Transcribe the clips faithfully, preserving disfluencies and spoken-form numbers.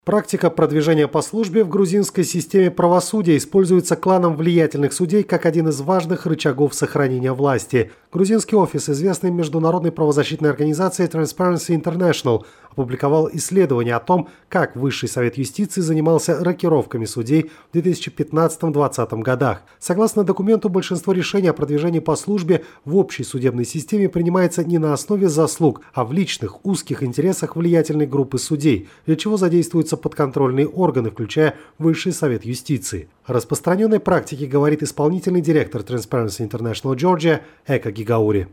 Практика продвижения по службе в грузинской системе правосудия используется кланом влиятельных судей как один из важных рычагов сохранения власти. Грузинский офис известной международной правозащитной организации Transparency International опубликовал исследование о том, как Высший совет юстиции занимался рокировками судей в две тысячи пятнадцатом — две тысячи двадцатом годах. Согласно документу, большинство решений о продвижении по службе в общей судебной системе принимается не на основе заслуг, а в личных узких интересах влиятельной группы судей, для чего задействуются подконтрольные органы, включая Высший совет юстиции. О распространенной практике говорит исполнительный директор Transparency International Georgia Эка Гигаури.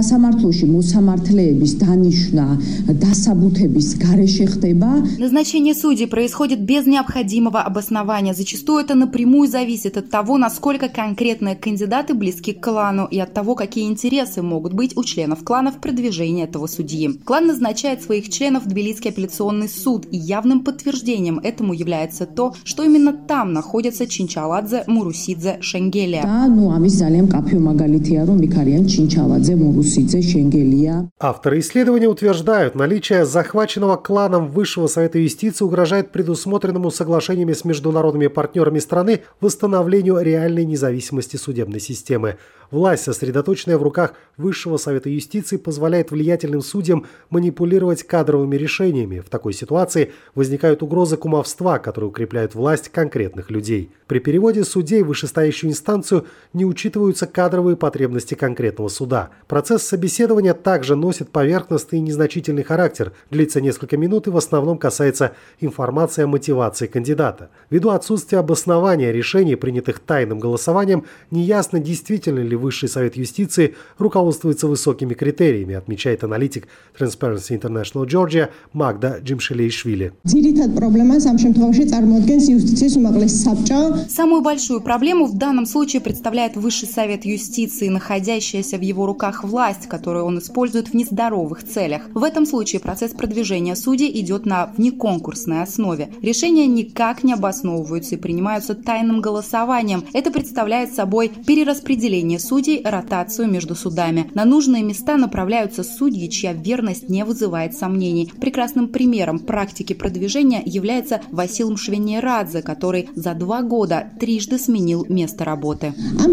Назначение судей происходит без необходимого обоснования. Зачастую это напрямую зависит от того, насколько конкретные кандидаты близки к клану и от того, какие интересы могут быть у членов клана в продвижении этого судьи. Клан назначает своих членов в Тбилисский апелляционный суд, и явным подтверждением этому является то, что именно там находятся Чинчаладзе, Мурусидзе, Шенгелия. Авторы исследования утверждают, наличие захваченного кланом Высшего совета юстиции угрожает предусмотренному соглашениями с международными партнерами страны восстановлению реальной независимости судебной системы. Власть, сосредоточенная в руках Высшего совета юстиции, позволяет влиятельным судьям манипулировать кадровыми решениями. В такой ситуации возникают угрозы кумовства, которые укрепляют власть конкретных людей. При переводе судей в вышестоящую инстанцию не учитываются кадровые потребности конкретного суда. Процесс собеседования также носит поверхностный и незначительный характер, длится несколько минут и в основном касается информации о мотивации кандидата. Ввиду отсутствия обоснования решений, принятых тайным голосованием, неясно, действительно ли Высший совет юстиции руководствуется высокими критериями, отмечает аналитик Transparency International Georgia Магда Джимшелишвили. Самую большую проблему в данном случае представляет Высший совет юстиции, находящаяся в его руках власть, которую он использует в нездоровых целях. В этом случае процесс продвижения судей идет на внеконкурсной основе. Решения никак не обосновываются и принимаются тайным голосованием. Это представляет собой перераспределение судей, ротацию между судами. На нужные места направляются судьи, чья верность не вызывает сомнений. Прекрасным примером практики продвижения является Васил Мшвенирадзе, который за два года трижды сменил место работы.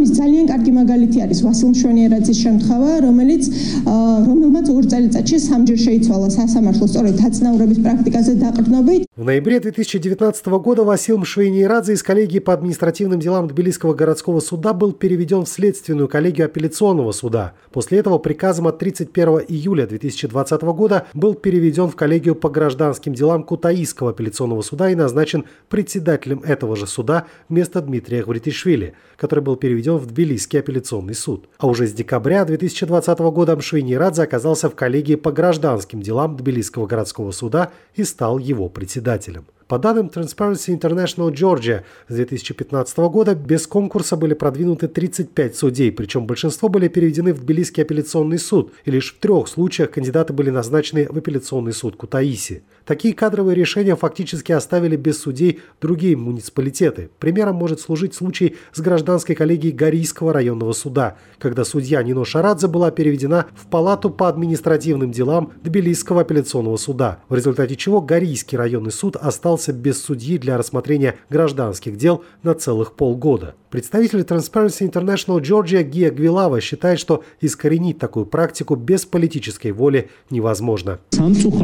В ноябре две тысячи девятнадцатого года Васил Мшвенирадзе из коллегии по административным делам Тбилисского городского суда был переведен в следственную коллегию апелляционного суда. После этого приказом от тридцать первого июля две тысячи двадцатого года был переведен в коллегию по гражданским делам Кутаисского апелляционного суда и назначен председателем этого же суда вместо Дмитрия Гвритишвили, который был переведен в Тбилисский апелляционный суд. А уже с декабря две тысячи двадцатого года Мшвенирадзе оказался в коллегии по гражданским делам Тбилисского городского суда и стал его председателем. По данным Transparency International Georgia, с две тысячи пятнадцатого года без конкурса были продвинуты тридцать пять судей, причем большинство были переведены в Тбилисский апелляционный суд, и лишь в трех случаях кандидаты были назначены в апелляционный суд Кутаиси. Такие кадровые решения фактически оставили без судей другие муниципалитеты. Примером может служить случай с гражданской коллегией Горийского районного суда, когда судья Нино Шарадзе была переведена в палату по административным делам Тбилисского апелляционного суда, в результате чего Горийский районный суд остался без судьи для рассмотрения гражданских дел на целых полгода. Представитель Transparency International Georgia Гия Гвилава считает, что искоренить такую практику без политической воли невозможно. К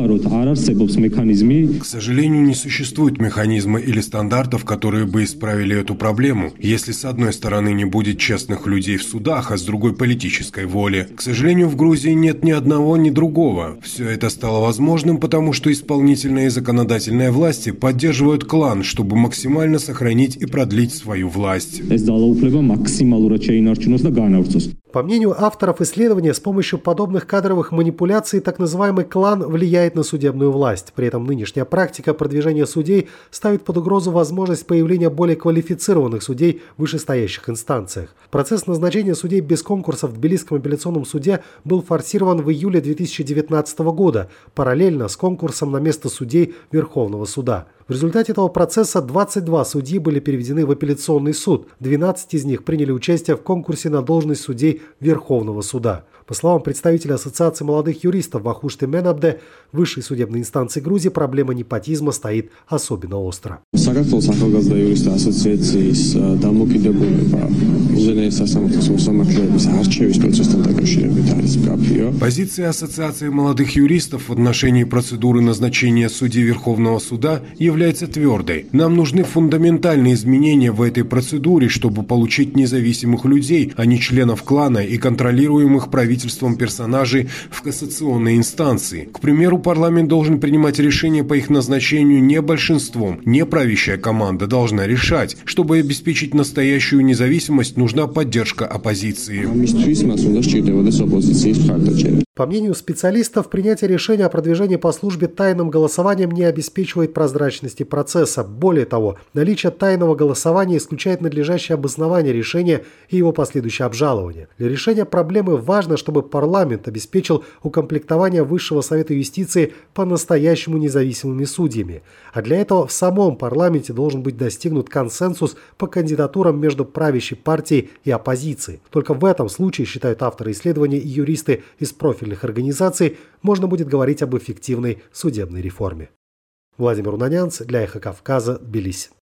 сожалению, не существует механизма или стандартов, которые бы исправили эту проблему, если с одной стороны не будет честных людей в судах, а с другой политической воли. К сожалению, в Грузии нет ни одного, ни другого. Все это стало возможным, потому что исполнительная и законодательная власти поддерживают клан, чтобы максимально сохранить и продлить свою власть. По мнению авторов исследования, с помощью подобных кадровых манипуляций так называемый клан влияет на судебную власть. При этом нынешняя практика продвижения судей ставит под угрозу возможность появления более квалифицированных судей в вышестоящих инстанциях. Процесс назначения судей без конкурса в Тбилисском апелляционном суде был форсирован в июле две тысячи девятнадцатого года, параллельно с конкурсом на место судей Верховного суда. В В результате этого процесса двадцать два судьи были переведены в апелляционный суд, двенадцать из них приняли участие в конкурсе на должность судей Верховного суда. По словам представителя Ассоциации молодых юристов Вахушты Менабде, в высшей судебной инстанции Грузии проблема непотизма стоит особенно остро. Позиция Ассоциации молодых юристов в отношении процедуры назначения судей Верховного суда является твердой. Нам нужны фундаментальные изменения в этой процедуре, чтобы получить независимых людей, а не членов клана и контролируемых правительством персонажей в кассационной инстанции. К примеру, парламент должен принимать решения по их назначению не большинством, не правящая команда должна решать. Чтобы обеспечить настоящую независимость, нужна поддержка оппозиции. По мнению специалистов, принятие решения о продвижении по службе тайным голосованием не обеспечивает прозрачности процесса. Более того, наличие тайного голосования исключает надлежащее обоснование решения и его последующее обжалование. Для решения проблемы важно, чтобы парламент обеспечил укомплектование Высшего совета юстиции по-настоящему независимыми судьями. А для этого в самом парламенте должен быть достигнут консенсус по кандидатурам между правящей партией и оппозицией. Только в этом случае, считают авторы исследования и юристы из профильных организаций, можно будет говорить об эффективной судебной реформе. Владимир Унанянц для Эхо Кавказа, Тбилиси.